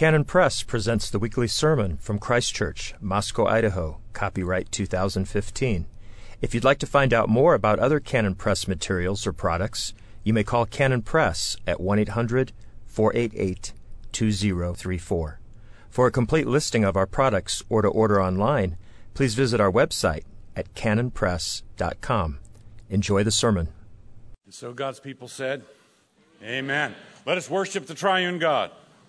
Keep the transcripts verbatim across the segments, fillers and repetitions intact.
Canon Press presents the weekly sermon from Christ Church, Moscow, Idaho, copyright two thousand fifteen. If you'd like to find out more about other Canon Press materials or products, you may call Canon Press at one eight hundred, four eight eight, two zero three four. For a complete listing of our products or to order online, please visit our website at canon press dot com. Enjoy the sermon. And so God's people said, Amen. Let us worship the triune God.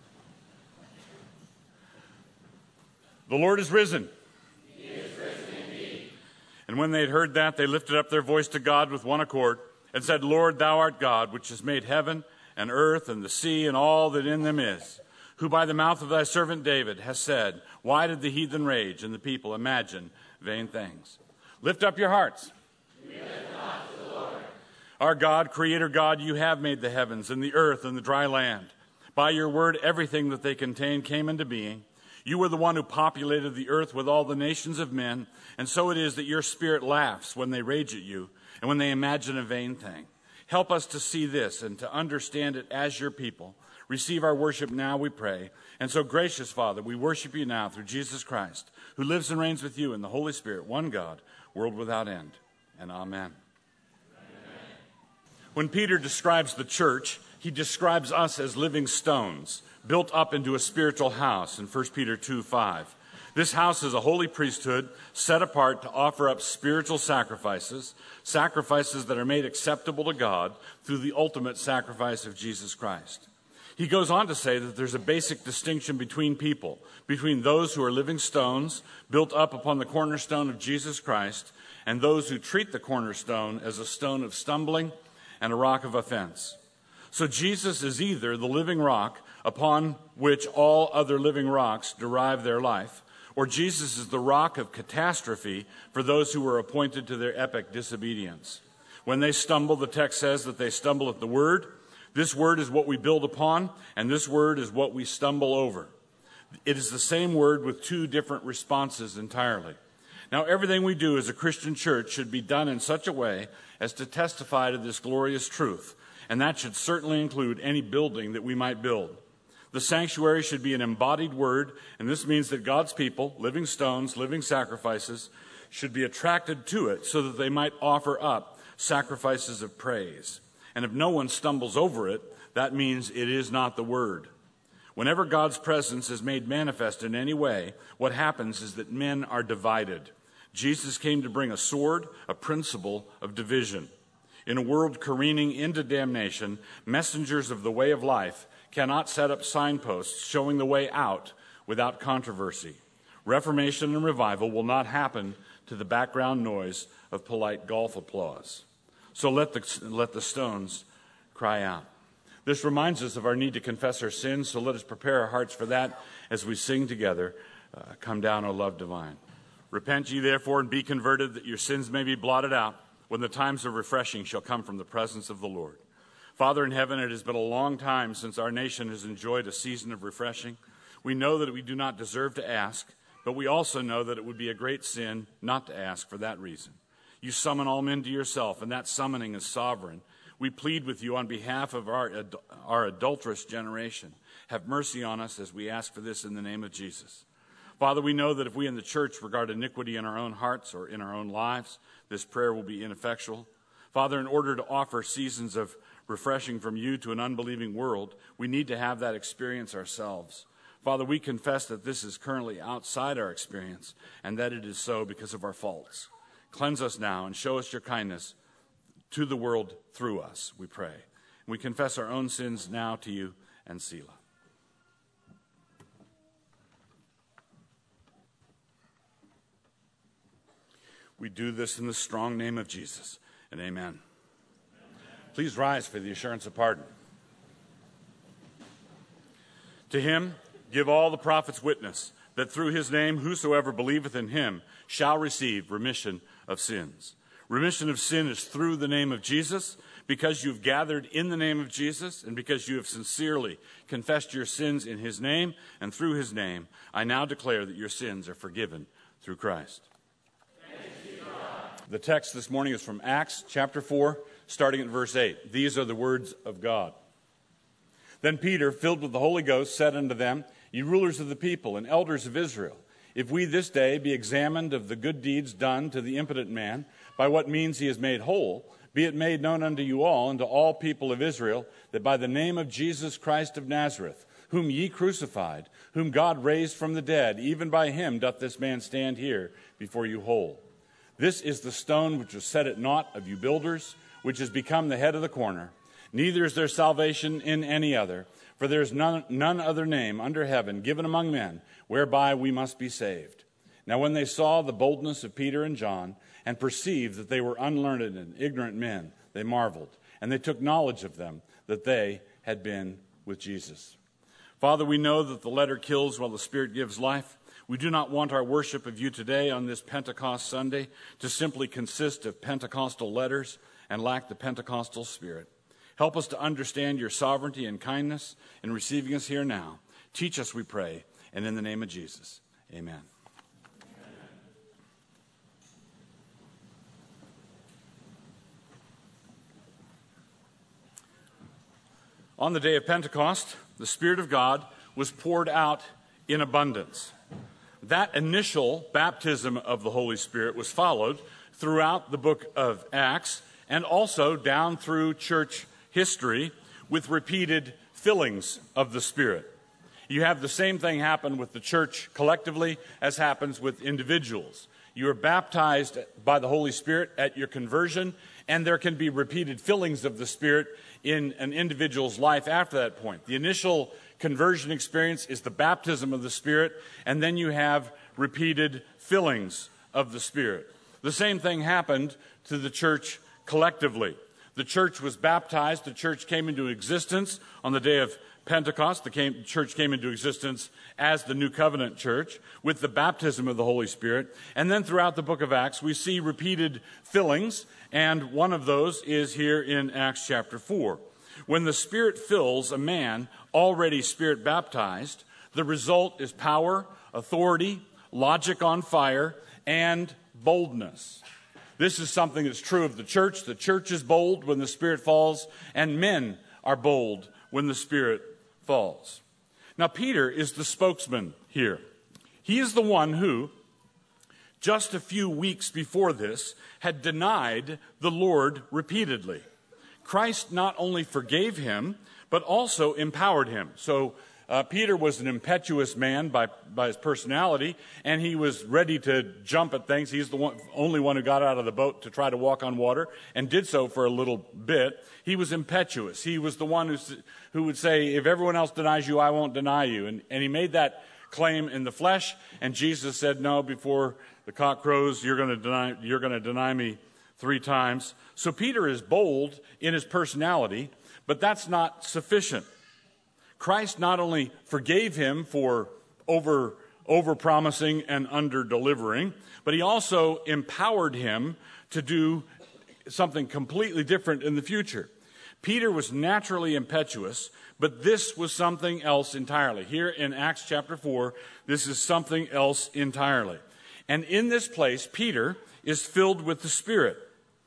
The Lord is risen. He is risen indeed. And when they had heard that, they lifted up their voice to God with one accord and said, Lord, thou art God, which has made heaven and earth and the sea and all that in them is, who by the mouth of thy servant David has said, why did the heathen rage and the people imagine vain things? Lift up your hearts. We lift not to the Lord. Our God, Creator God, you have made the heavens and the earth and the dry land. By your word, everything that they contain came into being. You were the one who populated the earth with all the nations of men, and so it is that your spirit laughs when they rage at you and when they imagine a vain thing. Help us to see this and to understand it as your people. Receive our worship now, we pray. And so, gracious Father, we worship you now through Jesus Christ, who lives and reigns with you in the Holy Spirit, one God, world without end. And amen. Amen. When Peter describes the church, he describes us as living stones, built up into a spiritual house in First Peter two five. This house is a holy priesthood set apart to offer up spiritual sacrifices, sacrifices that are made acceptable to God through the ultimate sacrifice of Jesus Christ. He goes on to say that there's a basic distinction between people, between those who are living stones built up upon the cornerstone of Jesus Christ and those who treat the cornerstone as a stone of stumbling and a rock of offense. So Jesus is either the living rock upon which all other living rocks derive their life, or Jesus is the rock of catastrophe for those who were appointed to their epic disobedience. When they stumble, the text says that they stumble at the word. This word is what we build upon, and this word is what we stumble over. It is the same word with two different responses entirely. Now, everything we do as a Christian church should be done in such a way as to testify to this glorious truth, and that should certainly include any building that we might build. The sanctuary should be an embodied word, and this means that God's people, living stones, living sacrifices, should be attracted to it so that they might offer up sacrifices of praise. And if no one stumbles over it, that means it is not the word. Whenever God's presence is made manifest in any way, what happens is that men are divided. Jesus came to bring a sword, a principle of division. In a world careening into damnation, messengers of the way of life cannot set up signposts showing the way out without controversy. Reformation and revival will not happen to the background noise of polite golf applause. So let the, let the stones cry out. This reminds us of our need to confess our sins, so let us prepare our hearts for that as we sing together, uh, Come Down, O Love Divine. Repent ye therefore and be converted, that your sins may be blotted out, when the times of refreshing shall come from the presence of the Lord. Father in heaven, it has been a long time since our nation has enjoyed a season of refreshing. We know that we do not deserve to ask, but we also know that it would be a great sin not to ask for that reason. You summon all men to yourself, and that summoning is sovereign. We plead with you on behalf of our, our adulterous generation. Have mercy on us as we ask for this in the name of Jesus. Father, we know that if we in the church regard iniquity in our own hearts or in our own lives, this prayer will be ineffectual. Father, in order to offer seasons of refreshing from you to an unbelieving world, we need to have that experience ourselves. Father, we confess that this is currently outside our experience and that it is so because of our faults. Cleanse us now and show us your kindness to the world through us, we pray. And we confess our own sins now to you and Selah. We do this in the strong name of Jesus, and amen. Please rise for the assurance of pardon. To him give all the prophets witness that through his name whosoever believeth in him shall receive remission of sins. Remission of sin is through the name of Jesus. Because you've gathered in the name of Jesus and because you have sincerely confessed your sins in his name and through his name, I now declare that your sins are forgiven through Christ. The text this morning is from Acts chapter four, starting at verse eight. These are the words of God. Then Peter, filled with the Holy Ghost, said unto them, Ye rulers of the people and elders of Israel, if we this day be examined of the good deeds done to the impotent man, by what means he is made whole, be it made known unto you all and to all people of Israel, that by the name of Jesus Christ of Nazareth, whom ye crucified, whom God raised from the dead, even by him doth this man stand here before you whole. This is the stone which was set at naught of you builders, which has become the head of the corner. Neither is there salvation in any other, for there is none, none other name under heaven given among men whereby we must be saved. Now when they saw the boldness of Peter and John, and perceived that they were unlearned and ignorant men, they marveled, and they took knowledge of them, that they had been with Jesus. Father, we know that the letter kills while the Spirit gives life. We do not want our worship of you today on this Pentecost Sunday to simply consist of Pentecostal letters and lack the Pentecostal Spirit. Help us to understand your sovereignty and kindness in receiving us here now. Teach us, we pray, and in the name of Jesus, amen. On the day of Pentecost, the Spirit of God was poured out in abundance. That initial baptism of the Holy Spirit was followed throughout the book of Acts and also down through church history with repeated fillings of the Spirit. You have the same thing happen with the church collectively as happens with individuals. You are baptized by the Holy Spirit at your conversion, and there can be repeated fillings of the Spirit in an individual's life after that point. The initial conversion experience is the baptism of the Spirit, and then you have repeated fillings of the Spirit. The same thing happened to the church collectively. The church was baptized, the church came into existence on the day of Pentecost. The came, church came into existence as the New Covenant church with the baptism of the Holy Spirit. And then throughout the book of Acts, we see repeated fillings, and one of those is here in Acts chapter four. When the Spirit fills a man already Spirit baptized, the result is power, authority, logic on fire, and boldness. This is something that's true of the church. The church is bold when the Spirit falls, and men are bold when the Spirit falls. Now, Peter is the spokesman here. He is the one who, just a few weeks before this, had denied the Lord repeatedly. Christ not only forgave him, but also empowered him. So uh, Peter was an impetuous man by, by his personality, and he was ready to jump at things. He's the one, only one who got out of the boat to try to walk on water, and did so for a little bit. He was impetuous. He was the one who, who would say, if everyone else denies you, I won't deny you. And, and he made that claim in the flesh, and Jesus said, no, before the cock crows, you're going to deny, you're going to deny me three times. So Peter is bold in his personality, but that's not sufficient. Christ not only forgave him for over over promising and under delivering, but he also empowered him to do something completely different in the future. Peter was naturally impetuous, but this was something else entirely. Here in Acts chapter four, this is something else entirely. And in this place, Peter is filled with the Spirit.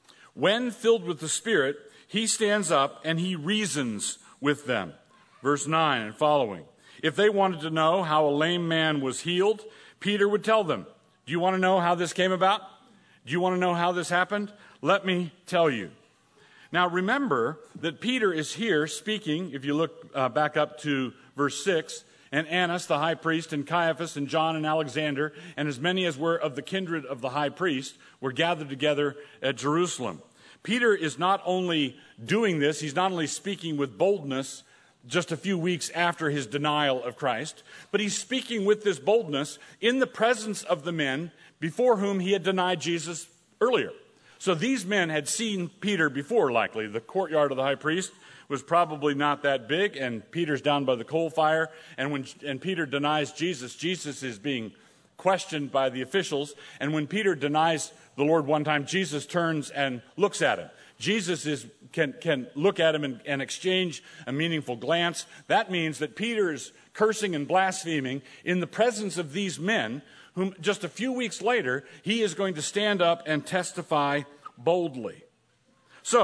When filled with the Spirit, he stands up and he reasons with them. Verse nine and following. If they wanted to know how a lame man was healed, Peter would tell them. Do you want to know how this came about? Do you want to know how this happened? Let me tell you. Now remember that Peter is here speaking, if you look uh, back up to verse six, and Annas the high priest, and Caiaphas, and John, and Alexander, and as many as were of the kindred of the high priest, were gathered together at Jerusalem. Peter is not only doing this, he's not only speaking with boldness just a few weeks after his denial of Christ, but he's speaking with this boldness in the presence of the men before whom he had denied Jesus earlier. So these men had seen Peter before, likely. The courtyard of the high priest was probably not that big, and Peter's down by the coal fire, and when and Peter denies Jesus, Jesus is being questioned by the officials, and when Peter denies the Lord one time, Jesus turns and looks at him. Jesus is, can, can look at him and, and exchange a meaningful glance. That means that Peter is cursing and blaspheming in the presence of these men, whom just a few weeks later, he is going to stand up and testify boldly. So,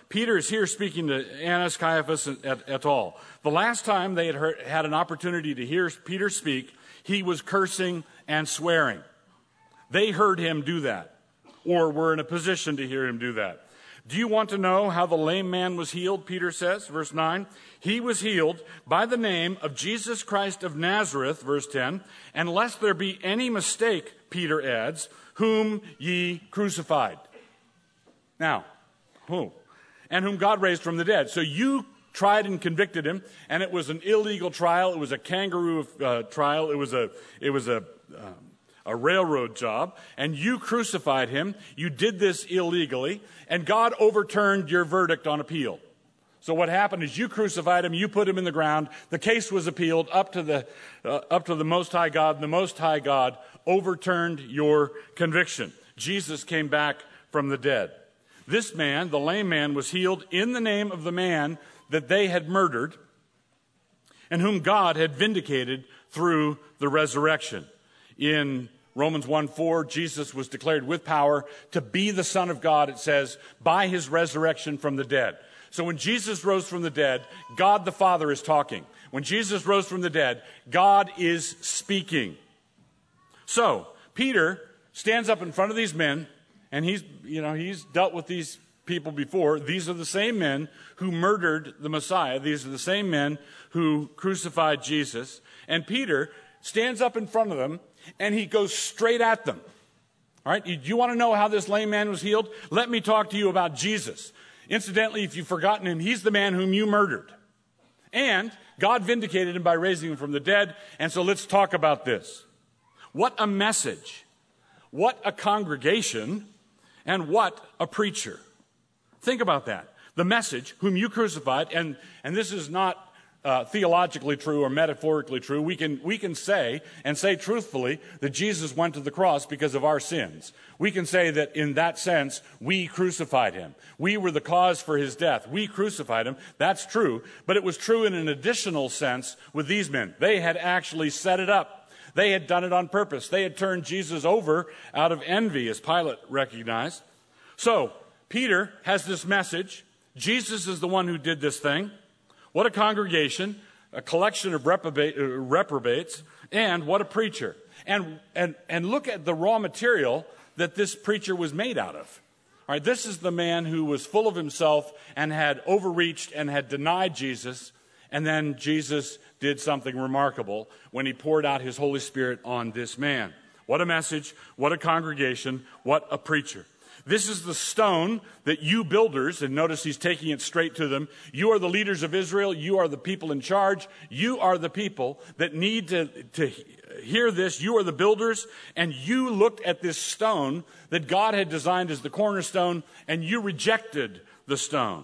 Peter is here speaking to Annas, Caiaphas, et, et al. The last time they had heard, had an opportunity to hear Peter speak, he was cursing and swearing. They heard him do that, or were in a position to hear him do that. Do you want to know how the lame man was healed? Peter says, verse nine. He was healed by the name of Jesus Christ of Nazareth, verse ten. And lest there be any mistake, Peter adds, whom ye crucified. Now, who? And whom God raised from the dead. So you tried and convicted him, and it was an illegal trial. It was a kangaroo uh, trial. It was a it was a um, a railroad job, and you crucified him. You did this illegally, and God overturned your verdict on appeal. So what happened is you crucified him, you put him in the ground. The case was appealed up to the uh, up to the Most High God, and the Most High God overturned your conviction. Jesus came back from the dead. This man, the lame man, was healed in the name of the man that they had murdered and whom God had vindicated through the resurrection. In Romans one four, Jesus was declared with power to be the Son of God, it says, by his resurrection from the dead. So when Jesus rose from the dead, God the Father is talking. When Jesus rose from the dead, God is speaking. So Peter stands up in front of these men, and he's, you know, he's dealt with these people before. These are the same men who murdered the Messiah. These are the same men who crucified Jesus. And Peter stands up in front of them, and he goes straight at them. All right, you, you want to know how this lame man was healed? Let me talk to you about Jesus. Incidentally, if you've forgotten him, he's the man whom you murdered. And God vindicated him by raising him from the dead. And so let's talk about this. What a message. What a congregation. And what a preacher. Think about that. The message, whom you crucified, and, and this is not uh, theologically true or metaphorically true. We can, we can say, and say truthfully, that Jesus went to the cross because of our sins. We can say that in that sense, we crucified him. We were the cause for his death. We crucified him. That's true. But it was true in an additional sense with these men. They had actually set it up. They had done it on purpose. They had turned Jesus over out of envy, as Pilate recognized. So, Peter has this message. Jesus is the one who did this thing. What a congregation, a collection of reprobate, uh, reprobates, and what a preacher. And, and, and look at the raw material that this preacher was made out of. All right, this is the man who was full of himself and had overreached and had denied Jesus. And then Jesus did something remarkable when he poured out his Holy Spirit on this man. What a message, what a congregation, what a preacher. This is the stone that you builders, and notice he's taking it straight to them. You are the leaders of Israel. You are the people in charge. You are the people that need to, to hear this. You are the builders, and you looked at this stone that God had designed as the cornerstone, and you rejected the stone.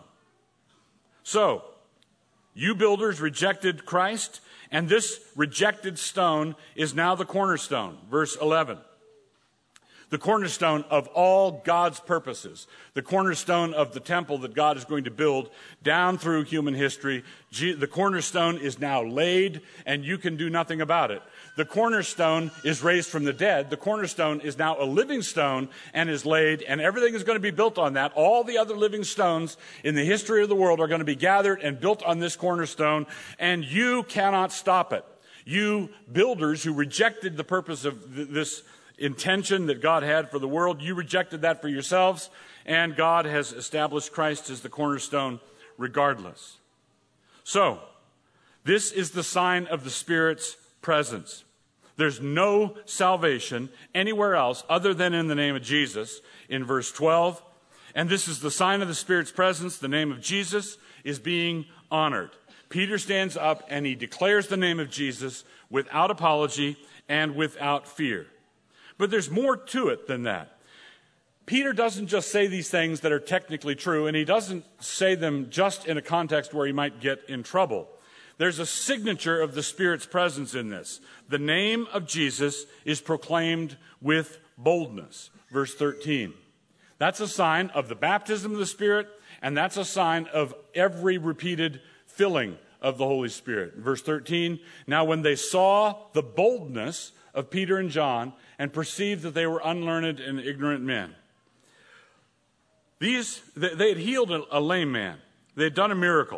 So, you builders rejected Christ, and this rejected stone is now the cornerstone. Verse eleven. The cornerstone of all God's purposes. The cornerstone of the temple that God is going to build down through human history. The cornerstone is now laid, and you can do nothing about it. The cornerstone is raised from the dead. The cornerstone is now a living stone and is laid, and everything is going to be built on that. All the other living stones in the history of the world are going to be gathered and built on this cornerstone, and you cannot stop it. You builders who rejected the purpose of th- this intention that God had for the world, you rejected that for yourselves, and God has established Christ as the cornerstone regardless. So, this is the sign of the Spirit's presence. There's no salvation anywhere else other than in the name of Jesus in verse twelve. And this is the sign of the Spirit's presence. The name of Jesus is being honored. Peter stands up and he declares the name of Jesus without apology and without fear. But there's more to it than that. Peter doesn't just say these things that are technically true, and he doesn't say them just in a context where he might get in trouble. There's a signature of the Spirit's presence in this. The name of Jesus is proclaimed with boldness. Verse thirteen. That's a sign of the baptism of the Spirit, and that's a sign of every repeated filling of the Holy Spirit. Verse thirteen, now when they saw the boldness of Peter and John and perceived that they were unlearned and ignorant men. These, they had healed a lame man. They had done a miracle.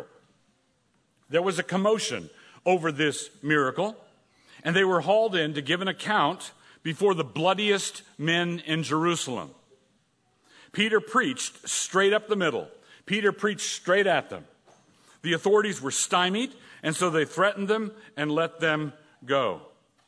There was a commotion over this miracle, and they were hauled in to give an account before the bloodiest men in Jerusalem. Peter preached straight up the middle. Peter preached straight at them. The authorities were stymied, and so they threatened them and let them go.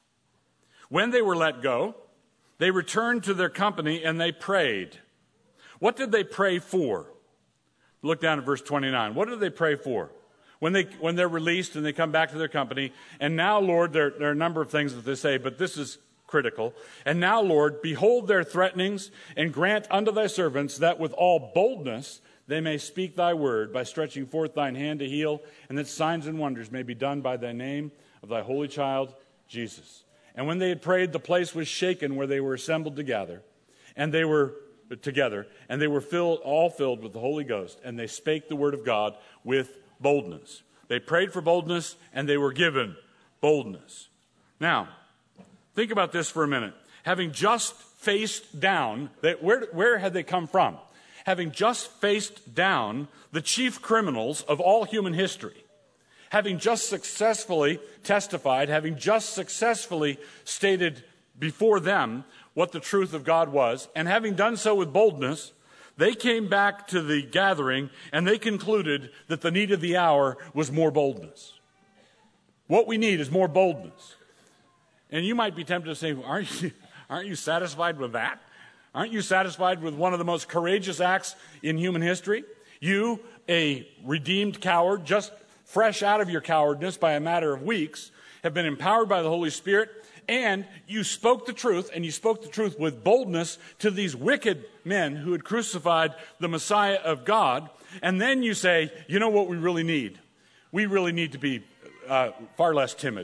When they were let go, they returned to their company and they prayed. What did they pray for? Look down at verse twenty-nine. What did they pray for? When, they, when they're released and they come back to their company, and now, Lord, there, there are a number of things that they say, but this is critical. And now, Lord, behold their threatenings, and grant unto thy servants that with all boldness they may speak thy word by stretching forth thine hand to heal, and that signs and wonders may be done by thy name of thy holy child, Jesus. And when they had prayed, the place was shaken where they were assembled together, and they were together, and they were filled, all filled with the Holy Ghost, and they spake the word of God with boldness. They prayed for boldness, and they were given boldness. Now, think about this for a minute. Having just faced down, they, where, where had they come from? Having just faced down the chief criminals of all human history, having just successfully testified, having just successfully stated before them what the truth of God was, and having done so with boldness, they came back to the gathering and they concluded that the need of the hour was more boldness. What we need is more boldness. And you might be tempted to say, aren't you, aren't you satisfied with that? Aren't you satisfied with one of the most courageous acts in human history? You, a redeemed coward, just fresh out of your cowardness by a matter of weeks, have been empowered by the Holy Spirit, and you spoke the truth, and you spoke the truth with boldness to these wicked men who had crucified the Messiah of God. And then you say, you know what we really need? We really need to be uh, far less timid.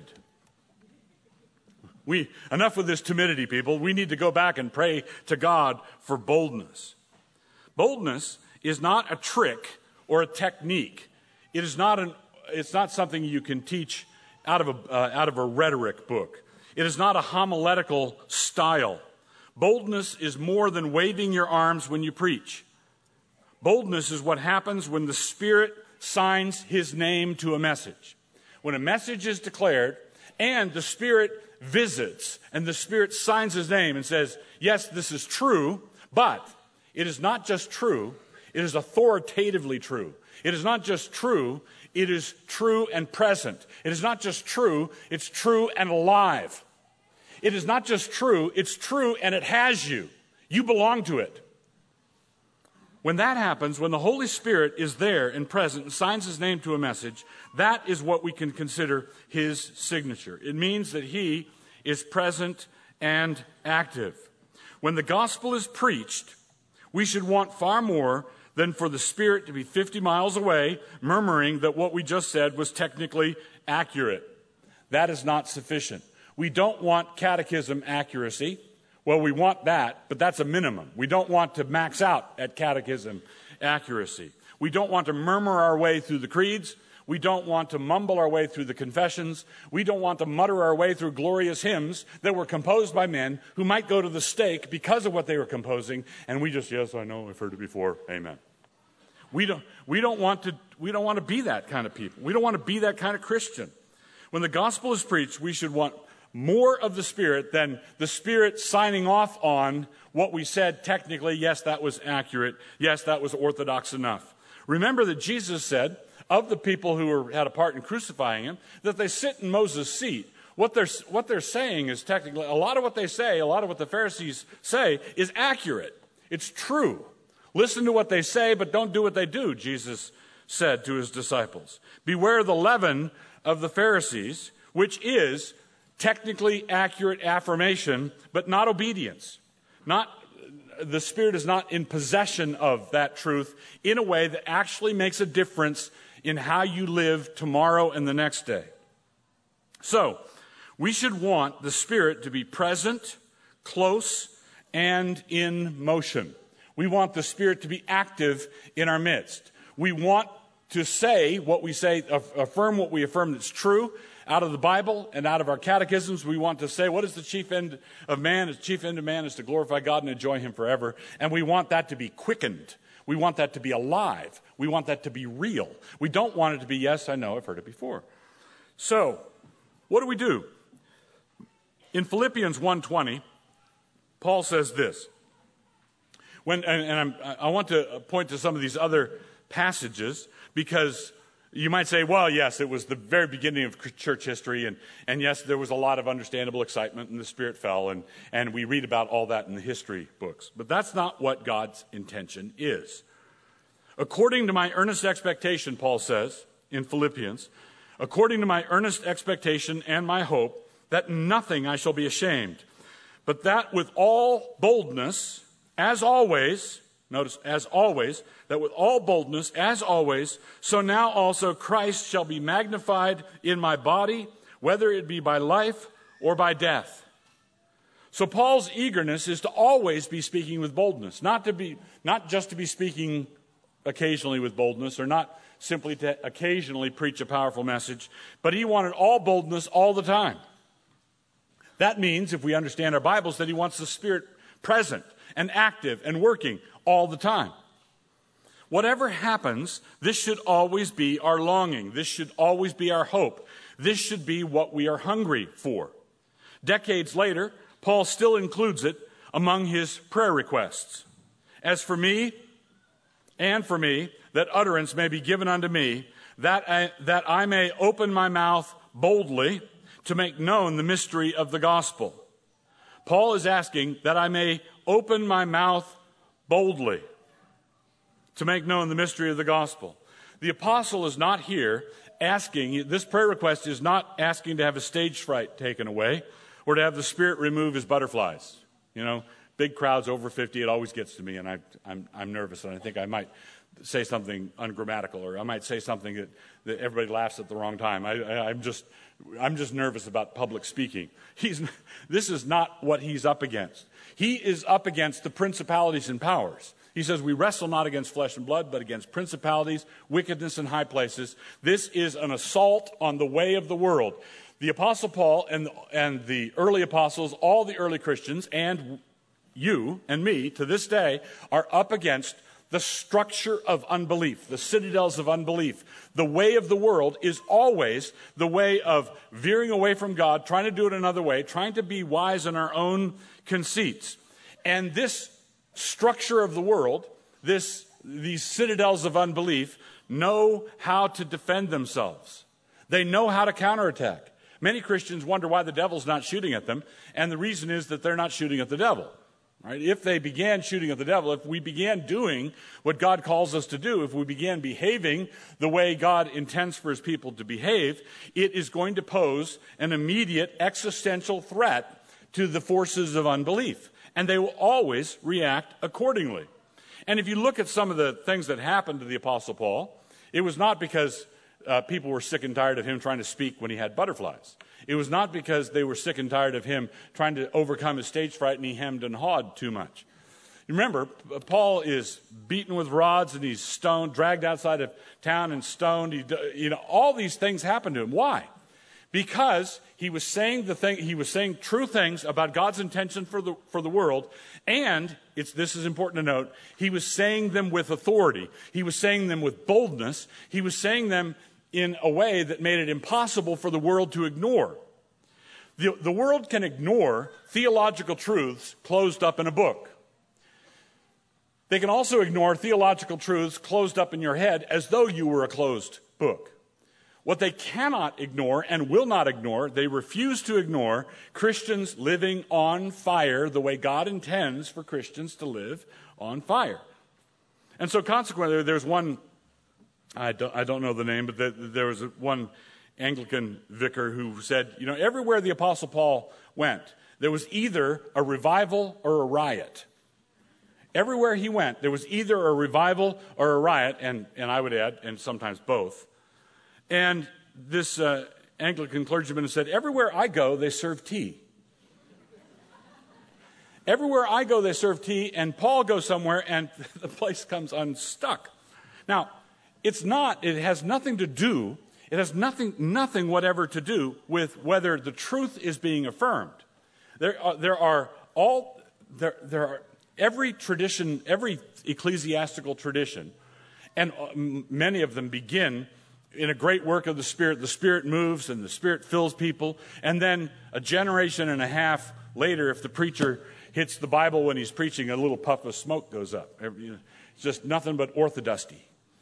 We, enough with this timidity, people. We need to go back and pray to God for boldness. Boldness is not a trick or a technique. It is not an, it's not something you can teach out of a, uh, out of a rhetoric book. It is not a homiletical style. Boldness is more than waving your arms when you preach. Boldness is what happens when the Spirit signs His name to a message. When a message is declared and the Spirit visits and the Spirit signs His name and says, yes, this is true, but it is not just true, it is authoritatively true. It is not just true, it is true and present. It is not just true, it's true and alive. It is not just true, it's true and it has you. You belong to it. When that happens, when the Holy Spirit is there and present and signs His name to a message, that is what we can consider His signature. It means that He is present and active. When the gospel is preached, we should want far more than for the Spirit to be fifty miles away, murmuring that what we just said was technically accurate. That is not sufficient. We don't want catechism accuracy. Well, we want that, but that's a minimum. We don't want to max out at catechism accuracy. We don't want to murmur our way through the creeds. We don't want to mumble our way through the confessions. We don't want to mutter our way through glorious hymns that were composed by men who might go to the stake because of what they were composing, and we just, yes, I know, I've heard it before, amen. We don't, we don't want to, we don't want to be that kind of people. We don't want to be that kind of Christian. When the gospel is preached, we should want more of the Spirit than the Spirit signing off on what we said technically. Yes, that was accurate. Yes, that was orthodox enough. Remember that Jesus said of the people who were, had a part in crucifying Him, that they sit in Moses' seat. What they're, what they're saying is technically, a lot of what they say, a lot of what the Pharisees say is accurate. It's true. Listen to what they say, but don't do what they do, Jesus said to His disciples. Beware the leaven of the Pharisees, which is technically accurate affirmation, but not obedience. Not, the Spirit is not in possession of that truth in a way that actually makes a difference in how you live tomorrow and the next day. So, we should want the Spirit to be present, close, and in motion. We want the Spirit to be active in our midst. We want to say what we say, affirm what we affirm that's true out of the Bible and out of our catechisms. We want to say, what is the chief end of man? The chief end of man is to glorify God and enjoy Him forever. And we want that to be quickened. We want that to be alive. We want that to be real. We don't want it to be, yes, I know, I've heard it before. So, what do we do? In Philippians one twenty, Paul says this. When, and and I'm, I want to point to some of these other passages because you might say, well, yes, it was the very beginning of church history, and, and yes, there was a lot of understandable excitement, and the Spirit fell, and, and we read about all that in the history books. But that's not what God's intention is. According to my earnest expectation, Paul says in Philippians, according to my earnest expectation and my hope, that nothing I shall be ashamed, but that with all boldness, as always, notice, as always, that with all boldness, as always, so now also Christ shall be magnified in my body, whether it be by life or by death. So Paul's eagerness is to always be speaking with boldness, not to be, not just to be speaking occasionally with boldness, or not simply to occasionally preach a powerful message, but he wanted all boldness all the time. That means, if we understand our Bibles, that he wants the Spirit present and active and working all the time. Whatever happens, this should always be our longing. This should always be our hope. This should be what we are hungry for. Decades later, Paul still includes it among his prayer requests. As for me, and for me, that utterance may be given unto me, that I, that I may open my mouth boldly to make known the mystery of the gospel. Paul is asking that I may open my mouth boldly to make known the mystery of the gospel. The apostle is not here asking, this prayer request is not asking to have a stage fright taken away or to have the Spirit remove his butterflies. You know, big crowds over fifty, it always gets to me, and I, I'm, I'm nervous, and I think I might say something ungrammatical, or I might say something that, that everybody laughs at the wrong time. I, I, I'm just I'm just nervous about public speaking. He's, this is not what he's up against. He is up against the principalities and powers. He says, we wrestle not against flesh and blood, but against principalities, wickedness in high places. This is an assault on the way of the world. The Apostle Paul and, and the early apostles, all the early Christians, and you and me to this day are up against the structure of unbelief, the citadels of unbelief. The way of the world is always the way of veering away from God, trying to do it another way, trying to be wise in our own conceits. And this structure of the world, this, these citadels of unbelief, know how to defend themselves. They know how to counterattack. Many Christians wonder why the devil's not shooting at them, and the reason is that they're not shooting at the devil. Right? If they began shooting at the devil, if we began doing what God calls us to do, if we began behaving the way God intends for his people to behave, it is going to pose an immediate existential threat to the forces of unbelief. And they will always react accordingly. And if you look at some of the things that happened to the Apostle Paul, it was not because uh, people were sick and tired of him trying to speak when he had butterflies. It was not because they were sick and tired of him trying to overcome his stage fright and he hemmed and hawed too much. Remember, Paul is beaten with rods and he's stoned, dragged outside of town and stoned. He, you know, all these things happened to him. Why? Because he was saying the thing, he was saying true things about God's intention for the for the world, and it's this is important to note, he was saying them with authority. He was saying them with boldness. He was saying them in a way that made it impossible for the world to ignore. The, the world can ignore theological truths closed up in a book. They can also ignore theological truths closed up in your head as though you were a closed book. What they cannot ignore and will not ignore, they refuse to ignore Christians living on fire the way God intends for Christians to live on fire. And so consequently, there's one I don't, I don't know the name, but the, there was one Anglican vicar who said, you know, everywhere the Apostle Paul went, there was either a revival or a riot. Everywhere he went, there was either a revival or a riot, and, and I would add, and sometimes both. And this uh, Anglican clergyman said, everywhere I go, they serve tea. Everywhere I go, they serve tea, and Paul goes somewhere, and the place comes unstuck. Now, It's not, it has nothing to do, it has nothing, nothing whatever to do with whether the truth is being affirmed. There are, there are all, there, there are, every tradition, every ecclesiastical tradition, and many of them begin in a great work of the Spirit. The Spirit moves and the Spirit fills people. And then a generation and a half later, if the preacher hits the Bible when he's preaching, a little puff of smoke goes up. It's just nothing but orthodoxy.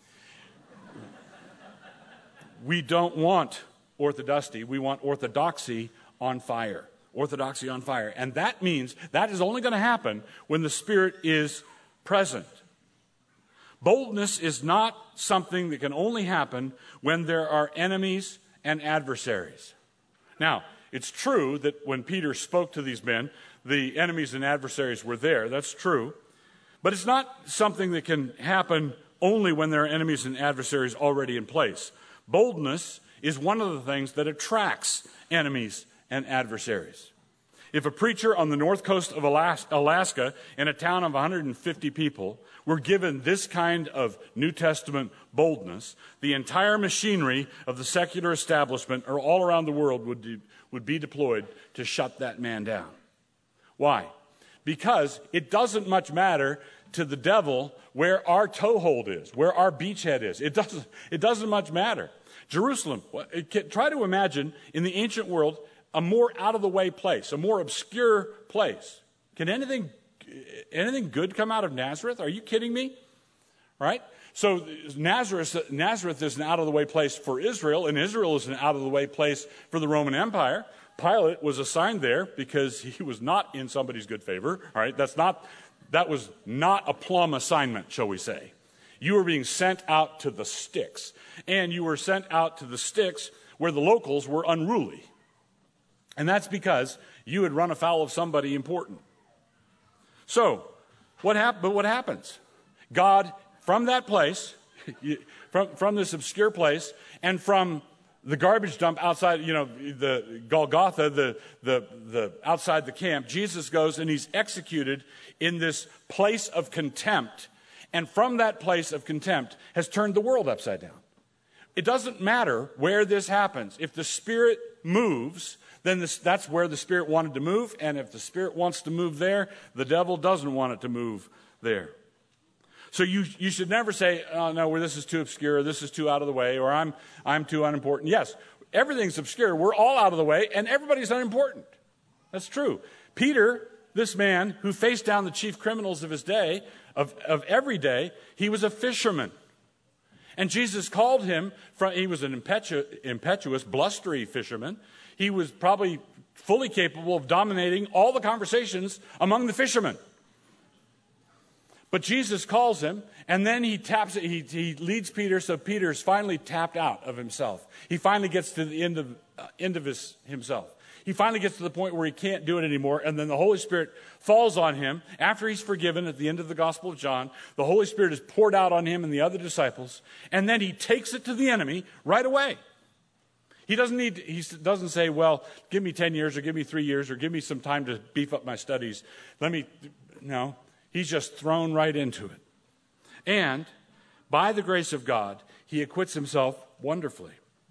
We don't want orthodoxy. We want orthodoxy on fire. Orthodoxy on fire. And that means that is only going to happen when the Spirit is present. Boldness is not something that can only happen when there are enemies and adversaries. Now, it's true that when Peter spoke to these men, the enemies and adversaries were there. That's true. But it's not something that can happen only when there are enemies and adversaries already in place. Boldness is one of the things that attracts enemies and adversaries. If a preacher on the north coast of Alaska in a town of one hundred fifty people were given this kind of New Testament boldness, the entire machinery of the secular establishment or all around the world would, de- would be deployed to shut that man down. Why? Because it doesn't much matter to the devil where our toehold is, where our beachhead is. It doesn't, it doesn't much matter. Jerusalem, try to imagine in the ancient world a more out-of-the-way place, a more obscure place. Can anything anything good come out of Nazareth? Are you kidding me? Right? So Nazareth, Nazareth is an out-of-the-way place for Israel, and Israel is an out-of-the-way place for the Roman Empire. Pilate was assigned there because he was not in somebody's good favor. All right, that's not that was not a plum assignment, shall we say. You were being sent out to the sticks, and you were sent out to the sticks where the locals were unruly. And that's because you had run afoul of somebody important. So, what hap- but what happens? God, from that place, from, from this obscure place, and from the garbage dump outside, you know, the Golgotha, the, the, the outside the camp, Jesus goes and he's executed in this place of contempt. And from that place of contempt has turned the world upside down. It doesn't matter where this happens. If the Spirit moves, then this, that's where the Spirit wanted to move. And if the Spirit wants to move there, the devil doesn't want it to move there. So you you should never say, oh, no, well, this is too obscure, or this is too out of the way, or I'm I'm too unimportant. Yes, everything's obscure. We're all out of the way, and everybody's unimportant. That's true. Peter, this man who faced down the chief criminals of his day, of, of every day, he was a fisherman. And Jesus called him, from, he was an impetu, impetuous, blustery fisherman. He was probably fully capable of dominating all the conversations among the fishermen. But Jesus calls him, and then he taps it. He, he leads Peter, so Peter's finally tapped out of himself. He finally gets to the end of uh, end of his himself. He finally gets to the point where he can't do it anymore, and then the Holy Spirit falls on him after he's forgiven. At the end of the Gospel of John, the Holy Spirit is poured out on him and the other disciples, and then he takes it to the enemy right away. He doesn't need. He doesn't say, "Well, give me ten years, or give me three years, or give me some time to beef up my studies." Let me. No. He's just thrown right into it. And by the grace of God, he acquits himself wonderfully.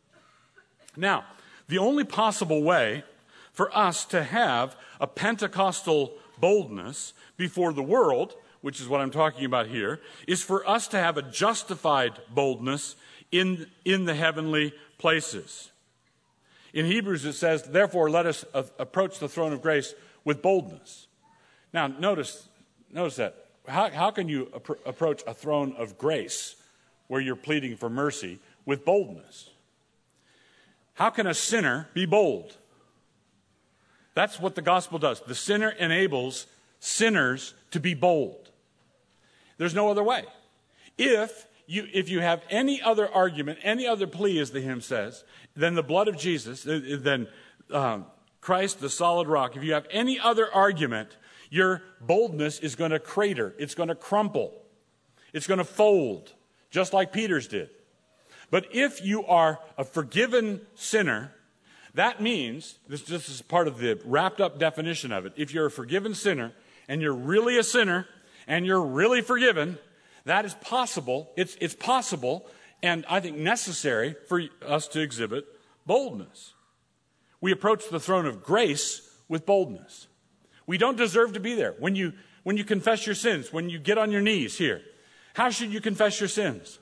Now, the only possible way for us to have a Pentecostal boldness before the world, which is what I'm talking about here, is for us to have a justified boldness in, in the heavenly places. In Hebrews it says, therefore let us a- approach the throne of grace with boldness. Now, notice... Notice that. How, how can you appro- approach a throne of grace where you're pleading for mercy with boldness? How can a sinner be bold? That's what the gospel does. The sinner enables sinners to be bold. There's no other way. If you, if you have any other argument, any other plea, as the hymn says, than the blood of Jesus, then um, Christ, the solid rock, if you have any other argument, your boldness is going to crater. It's going to crumple. It's going to fold, just like Peter's did. But if you are a forgiven sinner, that means, this, this is part of the wrapped up definition of it. If you're a forgiven sinner, and you're really a sinner, and you're really forgiven, that is possible. It's, it's possible, and I think necessary for us to exhibit boldness. We approach the throne of grace with boldness. We don't deserve to be there. When you When you confess your sins, when you get on your knees here, how should you confess your sins?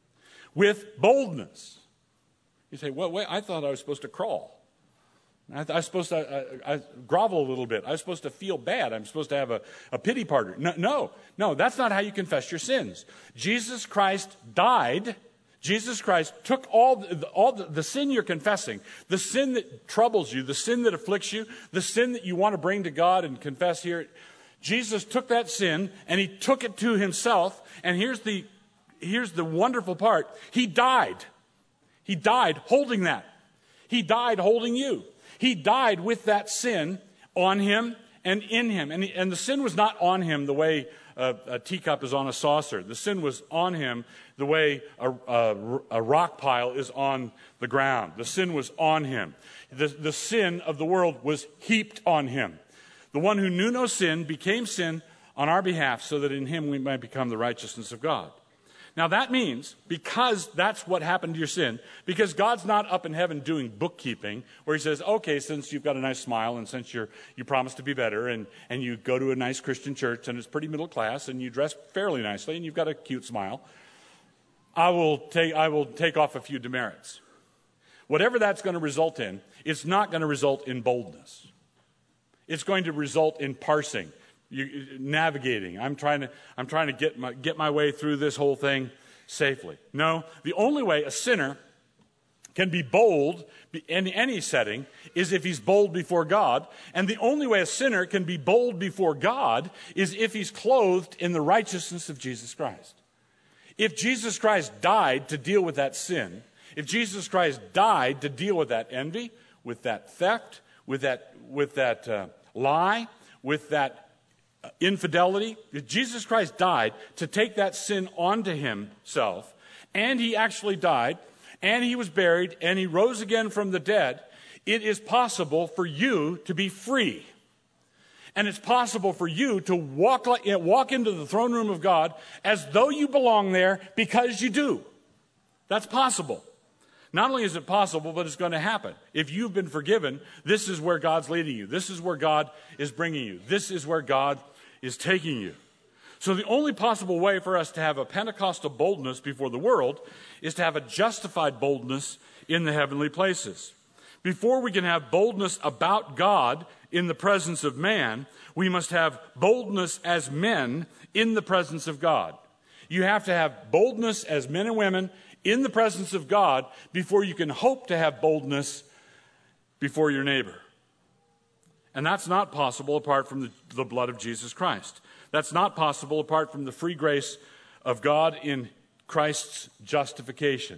With boldness. You say, well, wait, I thought I was supposed to crawl. I, I was supposed to I, I grovel a little bit. I was supposed to feel bad. I'm supposed to have a, a pity party. No, no, no, that's not how you confess your sins. Jesus Christ died. Jesus Christ took all, the, all the, the sin you're confessing, the sin that troubles you, the sin that afflicts you, the sin that you want to bring to God and confess here. Jesus took that sin and he took it to himself. And here's the, here's the wonderful part. He died. He died holding that. He died holding you. He died with that sin on him and in him. And, he, and the sin was not on him the way a, a teacup is on a saucer. The sin was on him the way a, a, a rock pile is on the ground. The sin was on him. The, the sin of the world was heaped on him. The one who knew no sin became sin on our behalf so that in him we might become the righteousness of God. Now that means, because that's what happened to your sin, because God's not up in heaven doing bookkeeping, where he says, okay, since you've got a nice smile and since you're, you promise to be better and, and you go to a nice Christian church and it's pretty middle class and you dress fairly nicely and you've got a cute smile, I will take, I will take off a few demerits. Whatever that's going to result in, it's not going to result in boldness. It's going to result in parsing, you, navigating. I'm trying to, I'm trying to get my, get my way through this whole thing safely. No, the only way a sinner can be bold in any setting is if he's bold before God. And the only way a sinner can be bold before God is if he's clothed in the righteousness of Jesus Christ. If Jesus Christ died to deal with that sin, if Jesus Christ died to deal with that envy, with that theft, with that, with that uh, lie, with that uh, infidelity, if Jesus Christ died to take that sin onto himself, and he actually died, and he was buried, and he rose again from the dead, it is possible for you to be free. And it's possible for you to walk, like, you know, walk into the throne room of God as though you belong there because you do. That's possible. Not only is it possible, but it's going to happen. If you've been forgiven, this is where God's leading you. This is where God is bringing you. This is where God is taking you. So the only possible way for us to have a Pentecostal boldness before the world is to have a justified boldness in the heavenly places. Before we can have boldness about God in the presence of man, we must have boldness as men in the presence of God. You have to have boldness as men and women in the presence of God before you can hope to have boldness before your neighbor. And that's not possible apart from the, the blood of Jesus Christ. That's not possible apart from the free grace of God in Christ's justification.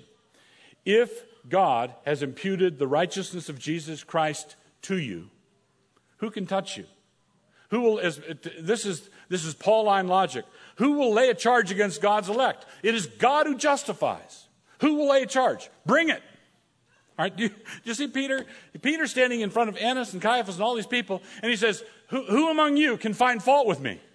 If God has imputed the righteousness of Jesus Christ to you, who can touch you? Who will, as, this is, this is Pauline logic. Who will lay a charge against God's elect? It is God who justifies. Who will lay a charge? Bring it. All right, do you, do you see Peter? Peter standing in front of Annas and Caiaphas and all these people, and he says, who, who among you can find fault with me?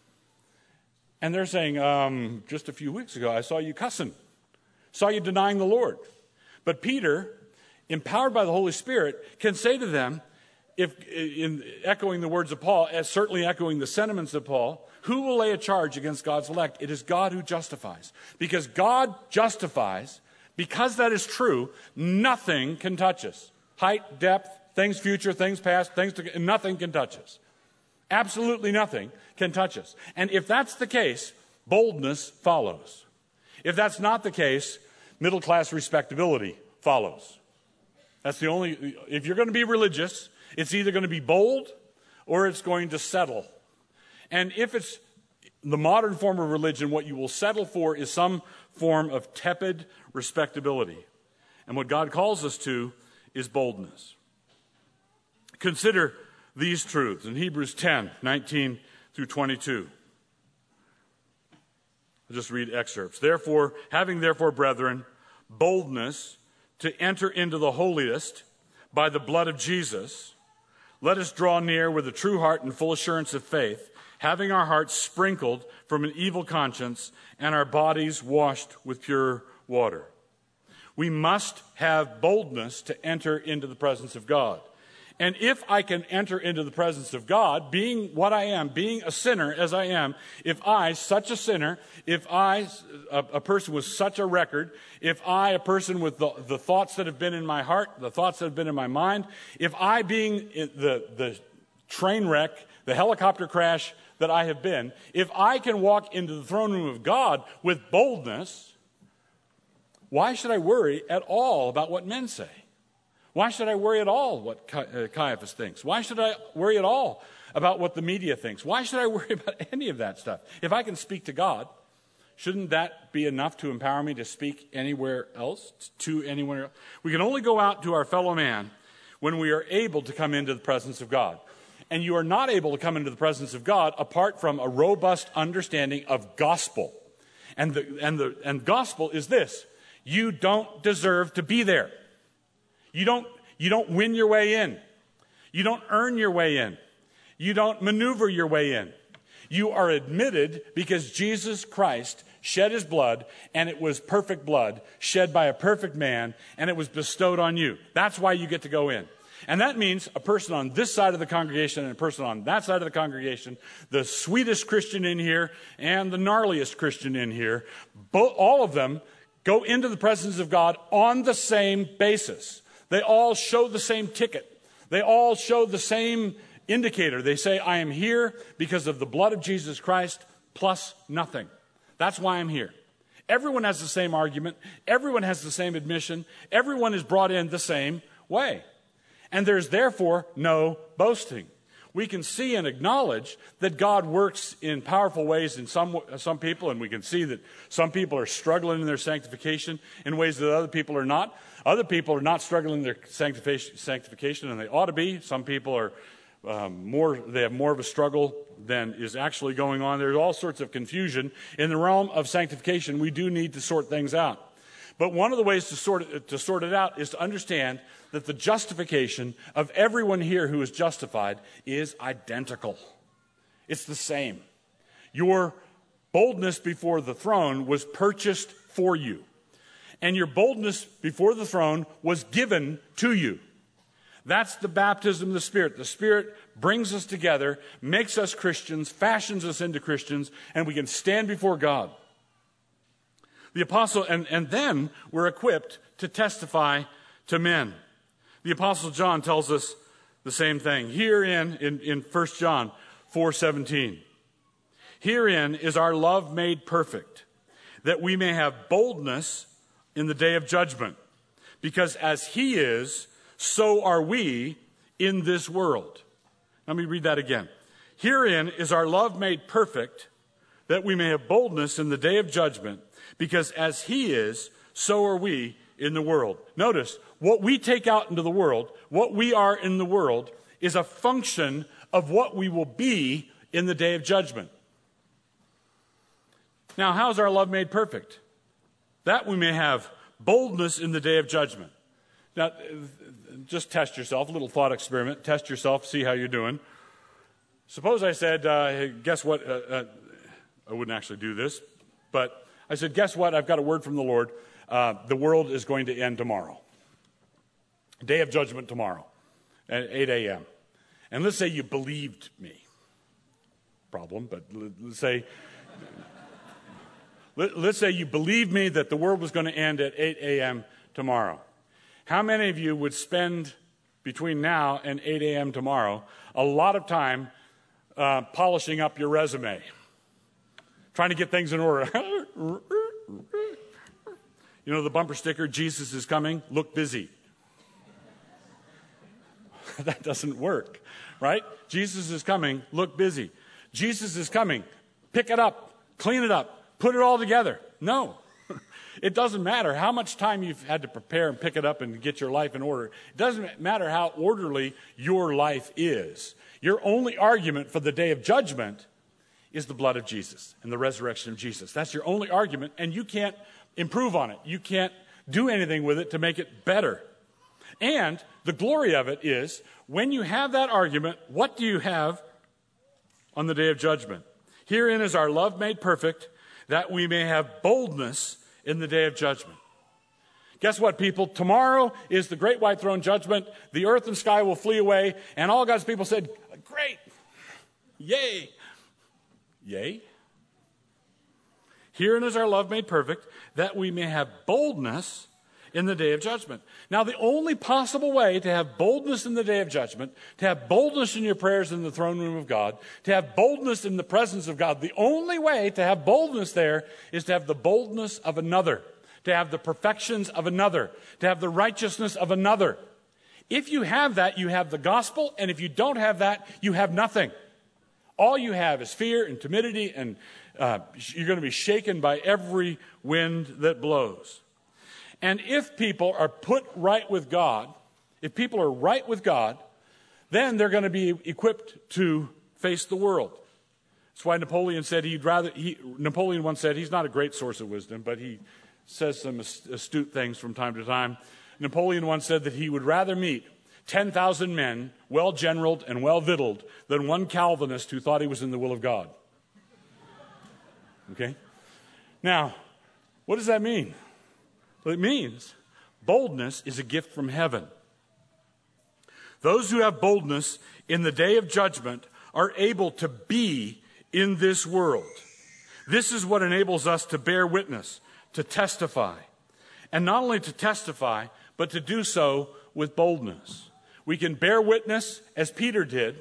And they're saying, um, just a few weeks ago, I saw you cussing, saw you denying the Lord. But Peter, empowered by the Holy Spirit, can say to them, if in echoing the words of Paul, as certainly echoing the sentiments of Paul, who will lay a charge against God's elect? It is God who justifies. Because God justifies, because that is true, nothing can touch us. Height, depth, things future, things past, things to, nothing can touch us. Absolutely nothing can touch us. And if that's the case, boldness follows. If that's not the case, middle class respectability follows. That's the only, if you're going to be religious, it's either going to be bold or it's going to settle. And if it's the modern form of religion, what you will settle for is some form of tepid respectability. And what God calls us to is boldness. Consider these truths in Hebrews ten, nineteen through twenty-two. I'll just read excerpts. Therefore, having therefore, brethren, boldness to enter into the holiest by the blood of Jesus, let us draw near with a true heart and full assurance of faith, having our hearts sprinkled from an evil conscience and our bodies washed with pure water. We must have boldness to enter into the presence of God. And if I can enter into the presence of God, being what I am, being a sinner as I am, if I, such a sinner, if I, a, a person with such a record, if I, a person with the, the thoughts that have been in my heart, the thoughts that have been in my mind, if I, being the, the train wreck, the helicopter crash that I have been, if I can walk into the throne room of God with boldness, why should I worry at all about what men say? Why should I worry at all what Caiaphas thinks? Why should I worry at all about what the media thinks? Why should I worry about any of that stuff? If I can speak to God, shouldn't that be enough to empower me to speak anywhere else, to anyone else? We can only go out to our fellow man when we are able to come into the presence of God. And you are not able to come into the presence of God apart from a robust understanding of gospel. And the, and the, and gospel is this: you don't deserve to be there. You don't, you don't win your way in. You don't earn your way in. You don't maneuver your way in. You are admitted because Jesus Christ shed his blood, and it was perfect blood shed by a perfect man, and it was bestowed on you. That's why you get to go in. And that means a person on this side of the congregation and a person on that side of the congregation, the sweetest Christian in here and the gnarliest Christian in here, both, all of them go into the presence of God on the same basis. They all show the same ticket. They all show the same indicator. They say, I am here because of the blood of Jesus Christ plus nothing. That's why I'm here. Everyone has the same argument. Everyone has the same admission. Everyone is brought in the same way. And there's therefore no boasting. We can see and acknowledge that God works in powerful ways in some some people, and we can see that some people are struggling in their sanctification in ways that other people are not. Other people are not struggling in their sanctification, sanctification and they ought to be. Some people are um, more, they have more of a struggle than is actually going on. There's all sorts of confusion. In the realm of sanctification, we do need to sort things out. But one of the ways to sort it, to sort it out is to understand that the justification of everyone here who is justified is identical. It's the same. Your boldness before the throne was purchased for you. And your boldness before the throne was given to you. That's the baptism of the Spirit. The Spirit brings us together, makes us Christians, fashions us into Christians, and we can stand before God. The apostle, and, and then we're equipped to testify to men. The apostle John tells us the same thing. Herein, in, in First John four seventeen, herein is our love made perfect, that we may have boldness in the day of judgment. Because as he is, so are we in this world. Let me read that again. Herein is our love made perfect, that we may have boldness in the day of judgment. Because as he is, so are we in the world. Notice, what we take out into the world, what we are in the world, is a function of what we will be in the day of judgment. Now, how is our love made perfect? That we may have boldness in the day of judgment. Now, just test yourself, a little thought experiment. Test yourself, see how you're doing. Suppose I said, uh, hey, guess what? Uh, uh, I wouldn't actually do this, but I said, guess what? I've got a word from the Lord. Uh, the world is going to end tomorrow. Day of judgment tomorrow at eight a.m. And let's say you believed me. Problem, but let's say... Let's say you believed me that the world was going to end at eight a.m. tomorrow. How many of you would spend between now and eight a.m. tomorrow a lot of time uh, polishing up your resume, trying to get things in order? You know the bumper sticker, Jesus is coming, look busy. That doesn't work, right? Jesus is coming, look busy. Jesus is coming, pick it up, clean it up. Put it all together. No. It doesn't matter how much time you've had to prepare and pick it up and get your life in order. It doesn't matter how orderly your life is. Your only argument for the day of judgment is the blood of Jesus and the resurrection of Jesus. That's your only argument, and you can't improve on it. You can't do anything with it to make it better. And the glory of it is, when you have that argument, what do you have on the day of judgment? Herein is our love made perfect, that we may have boldness in the day of judgment. Guess what, people? Tomorrow is the great white throne judgment. The earth and sky will flee away. And all God's people said, great. Yay. Yay. Herein is our love made perfect, that we may have boldness in the day of judgment. Now, the only possible way to have boldness in the day of judgment, to have boldness in your prayers in the throne room of God, to have boldness in the presence of God, the only way to have boldness there is to have the boldness of another, to have the perfections of another, to have the righteousness of another. If you have that, you have the gospel, and if you don't have that, you have nothing. All you have is fear and timidity, and uh, you're going to be shaken by every wind that blows. And if people are put right with God, if people are right with God, then they're going to be equipped to face the world. That's why Napoleon said he'd rather, he, Napoleon once said, he's not a great source of wisdom, but he says some astute things from time to time. Napoleon once said that he would rather meet ten thousand men, well generaled and well victualed, than one Calvinist who thought he was in the will of God. Okay? Now, what does that mean? Well, it means boldness is a gift from heaven. Those who have boldness in the day of judgment are able to be in this world. This is what enables us to bear witness, to testify. And not only to testify, but to do so with boldness. We can bear witness, as Peter did,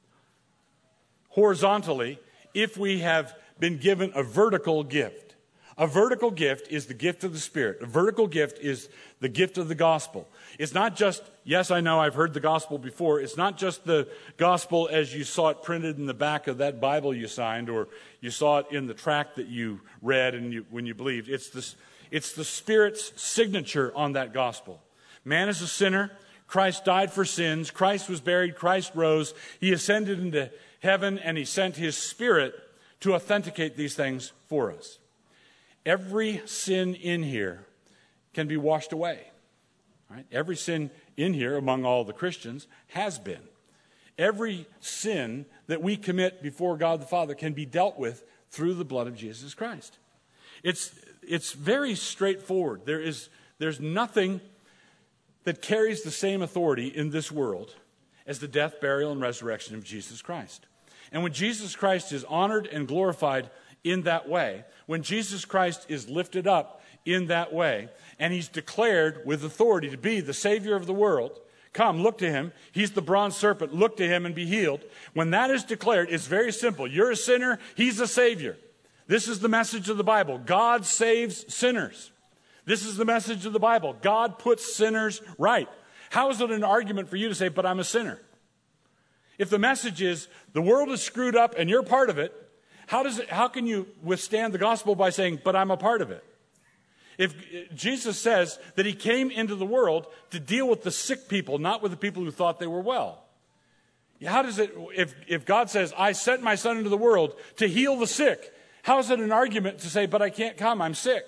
horizontally, if we have been given a vertical gift. A vertical gift is the gift of the Spirit. A vertical gift is the gift of the gospel. It's not just, yes, I know I've heard the gospel before. It's not just the gospel as you saw it printed in the back of that Bible you signed, or you saw it in the tract that you read and you, when you believed. It's the, it's the Spirit's signature on that gospel. Man is a sinner. Christ died for sins. Christ was buried. Christ rose. He ascended into heaven, and he sent his Spirit to authenticate these things for us. Every sin in here can be washed away. Right? Every sin in here among all the Christians has been. Every sin that we commit before God the Father can be dealt with through the blood of Jesus Christ. It's, it's very straightforward. There is, there's nothing that carries the same authority in this world as the death, burial, and resurrection of Jesus Christ. And when Jesus Christ is honored and glorified in that way, when Jesus Christ is lifted up in that way, and he's declared with authority to be the Savior of the world, come, look to him. He's the bronze serpent. Look to him and be healed. When that is declared, it's very simple. You're a sinner. He's a Savior. This is the message of the Bible. God saves sinners. This is the message of the Bible. God puts sinners right. How is it an argument for you to say, but I'm a sinner? If the message is the world is screwed up and you're part of it, how does it, how can you withstand the gospel by saying, but I'm a part of it? If Jesus says that he came into the world to deal with the sick people, not with the people who thought they were well. How does it, if, if God says, I sent my son into the world to heal the sick, how is it an argument to say, but I can't come, I'm sick?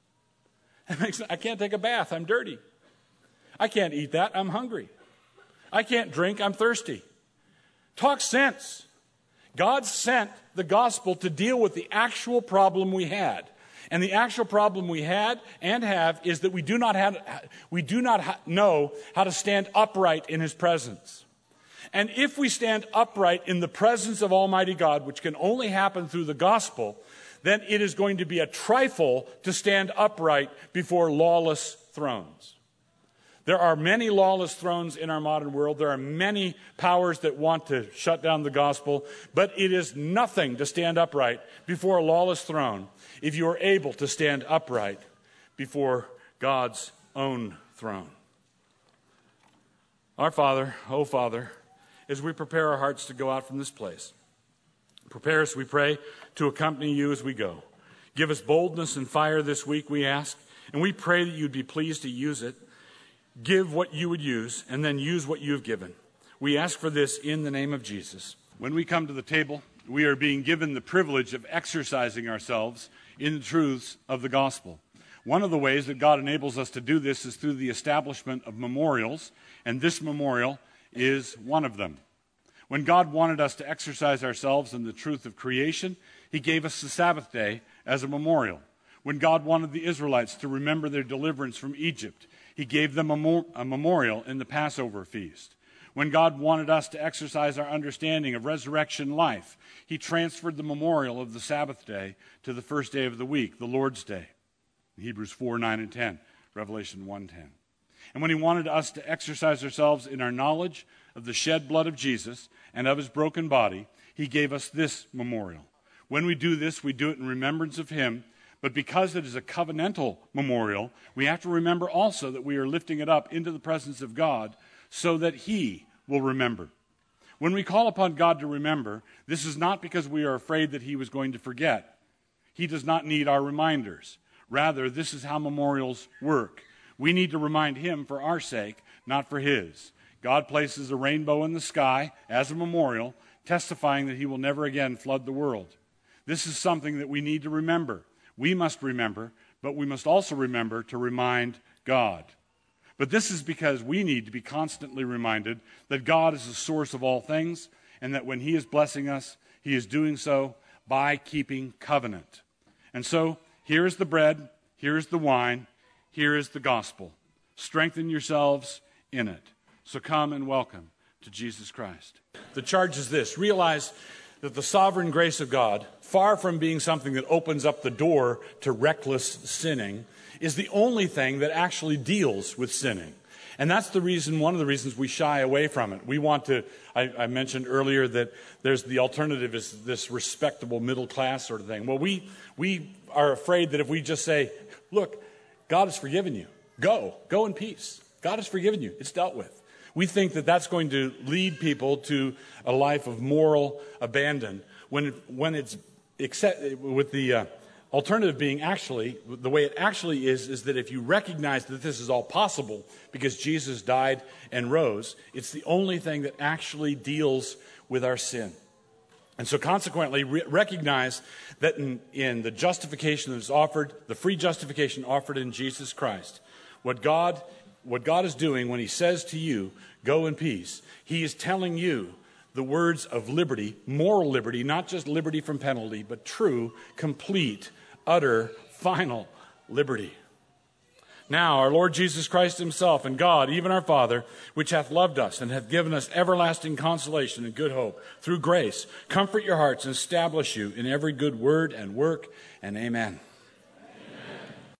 I can't take a bath, I'm dirty. I can't eat that, I'm hungry. I can't drink, I'm thirsty. Talk sense. God sent the gospel to deal with the actual problem we had. And the actual problem we had and have is that we do not have, we do not ha- know how to stand upright in his presence. And if we stand upright in the presence of Almighty God, which can only happen through the gospel, then it is going to be a trifle to stand upright before lawless thrones. There are many lawless thrones in our modern world. There are many powers that want to shut down the gospel, but it is nothing to stand upright before a lawless throne if you are able to stand upright before God's own throne. Our Father, oh Father, as we prepare our hearts to go out from this place, prepare us, we pray, to accompany you as we go. Give us boldness and fire this week, we ask, and we pray that you'd be pleased to use it. Give what you would use, and then use what you have given. We ask for this in the name of Jesus. When we come to the table, we are being given the privilege of exercising ourselves in the truths of the gospel. One of the ways that God enables us to do this is through the establishment of memorials, and this memorial is one of them. When God wanted us to exercise ourselves in the truth of creation, he gave us the Sabbath day as a memorial. When God wanted the Israelites to remember their deliverance from Egypt, he gave them a, mo- a memorial in the Passover feast. When God wanted us to exercise our understanding of resurrection life, he transferred the memorial of the Sabbath day to the first day of the week, the Lord's Day. Hebrews four, nine, and ten, Revelation one, ten. And when he wanted us to exercise ourselves in our knowledge of the shed blood of Jesus and of his broken body, he gave us this memorial. When we do this, we do it in remembrance of him, but because it is a covenantal memorial, we have to remember also that we are lifting it up into the presence of God so that he will remember. When we call upon God to remember, this is not because we are afraid that he was going to forget. He does not need our reminders. Rather, this is how memorials work. We need to remind him for our sake, not for his. God places a rainbow in the sky as a memorial, testifying that he will never again flood the world. This is something that we need to remember. We must remember, but we must also remember to remind God. But this is because we need to be constantly reminded that God is the source of all things, and that when he is blessing us, he is doing so by keeping covenant. And so, here is the bread, here is the wine, here is the gospel. Strengthen yourselves in it. So come and welcome to Jesus Christ. The charge is this: realize that the sovereign grace of God, far from being something that opens up the door to reckless sinning, is the only thing that actually deals with sinning. And that's the reason, one of the reasons we shy away from it. We want to, I, I mentioned earlier that there's the alternative is this respectable middle class sort of thing. Well, we, we are afraid that if we just say, look, God has forgiven you. Go. Go in peace. God has forgiven you. It's dealt with. We think that that's going to lead people to a life of moral abandon when, when it's, except, with the uh, alternative being actually, the way it actually is, is that if you recognize that this is all possible because Jesus died and rose, it's the only thing that actually deals with our sin. And so consequently, re- recognize that in, in the justification that is offered, the free justification offered in Jesus Christ, what God, what God is doing when he says to you, go in peace, he is telling you the words of liberty, moral liberty, not just liberty from penalty, but true, complete, utter, final liberty. Now, our Lord Jesus Christ himself and God, even our Father, which hath loved us and hath given us everlasting consolation and good hope through grace, comfort your hearts and establish you in every good word and work, and amen.